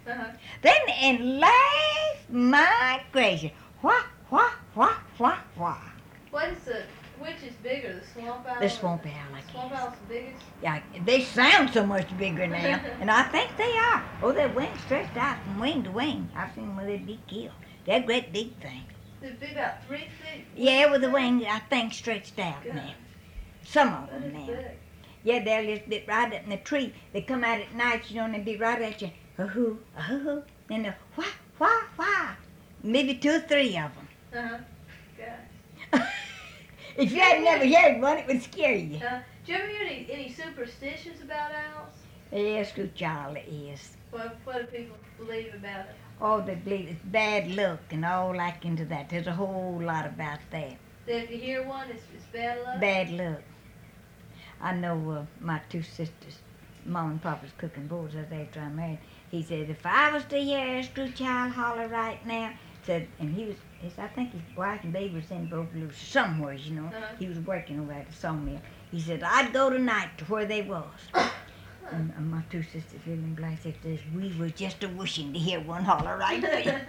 Uh-huh. Then in life, my gracious, wah, wah, wah, wah, wah. Which is bigger, the swamp owl? The swamp owl, I Swamp guess. owl's the biggest? Yeah, they sound so much bigger now, and I think they are. Oh, their wings stretched out from wing to wing. I've seen them with their big killed. They're great big things. They'd be about 3 feet. Yeah, with the wings, I think, stretched out God. now. Some of That them is now. big. Yeah, they'll just be right up in the tree. They come out at night, you know, and they be right at you. A-hoo, a-hoo, and they'll wah, wah, wah. Maybe 2 or 3 of them. Uh-huh. Gosh. If you had never heard one, it would scare you. Do you ever hear any superstitions about owls? Yes, good child, it is. What do people believe about it? Oh, they believe it's bad luck and all like into that. There's a whole lot about that. That if you hear one, it's bad luck? Bad luck. I know my 2 sisters, Mom and Papa's cooking boards as after I married. He said, if I was to hear a screw child holler right now, said, and I think his wife and baby was in Bogaloo somewhere, you know. Uh-huh. He was working over at the sawmill. He said, I'd go tonight to where they was. And my 2 sisters live in Blythe says, we were just a wishing to hear one holler right there.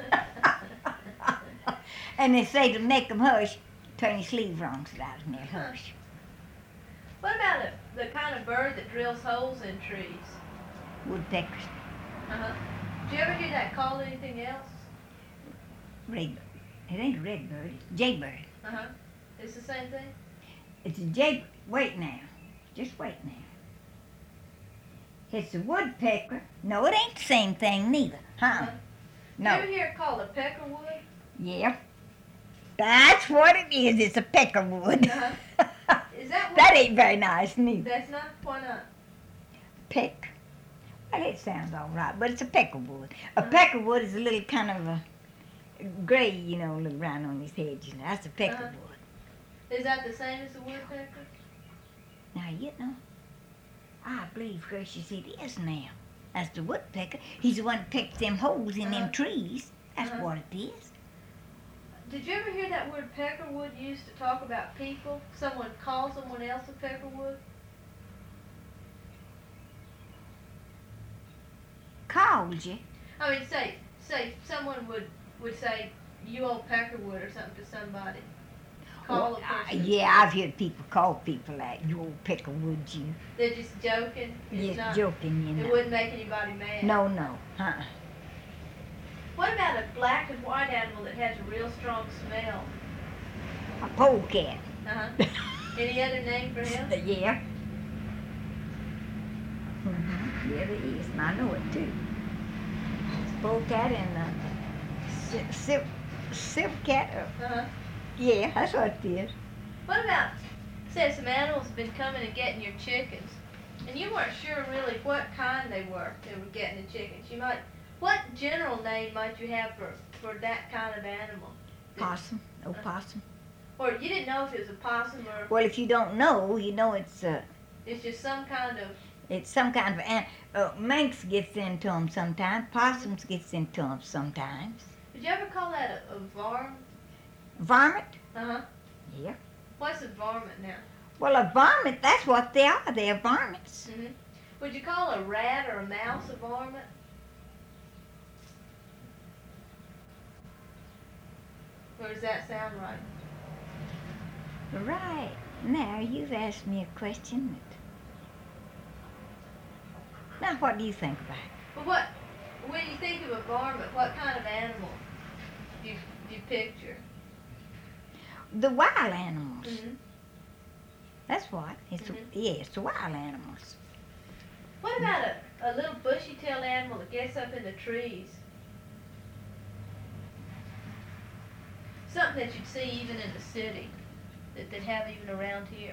And they say to make 'em hush, turn your sleeve wrong so that and they'll hush. What about the kind of bird that drills holes in trees? Woodpeckers, Uh-huh. Do you ever hear that called anything else? redbird. It ain't a redbird, it's jaybird. Uh-huh. It's the same thing? It's a jaybird. Wait now. Just wait now. It's a woodpecker. No, it ain't the same thing neither. Huh? Uh-huh. You No. ever hear it called a peckerwood? Yeah. That's what it is. It's a peckerwood. Uh-huh. Is that what? That ain't very nice neither. That's not? Why not? Peck. Well, it sounds all right, but it's a peckerwood. A Uh-huh. peckerwood is a little kind of a gray, you know, little round on his head. You know, that's a peckerwood. Is that the same as the woodpecker? Now, you know, I believe, gracious, it is now. That's the woodpecker. He's the one that pecks them holes in Uh-huh. them trees. That's Uh-huh. what it is. Did you ever hear that word peckerwood used to talk about people? Someone calls someone else a peckerwood? Called you. I mean, say someone would say, you old peckerwood or something to somebody. Call Well, a person. yeah, I've heard people call people that, you old peckerwood, you. They're just joking. It's Just not, joking, you It know. wouldn't make anybody mad. No, no. Uh-uh. What about a black and white animal that has a real strong smell? A polecat. Uh-huh. Any other name for him? Yeah. Mm-hmm. Yeah, there is, and I know it too. It's a polecat and silkcat. Uh-huh. Yeah, that's what it is. What about, say some animals have been coming and getting your chickens, and you weren't sure really what kind they were getting the chickens. What general name might you have for that kind of animal? Possum. Possum. Or you didn't know if it was a possum or Well, if you don't know, you know it's just some kind of... some kind of Manx gets into them sometimes. Possums gets into them sometimes. Did you ever call that a varmint? Varmint? Uh-huh. Yeah. What's a varmint now? Well, a varmint, that's what they are. They're varmints. Mm-hmm. Would you call a rat or a mouse a varmint? Or does that sound right? Right. Now, you've asked me a question. Now, what do you think about it? Well, when you think of a varmint, what kind of animal do you picture? The wild animals. Mm-hmm. That's what. Mhm. It's the wild animals. What about a little bushy-tailed animal that gets up in the trees? Something that you'd see even in the city that they'd have even around here.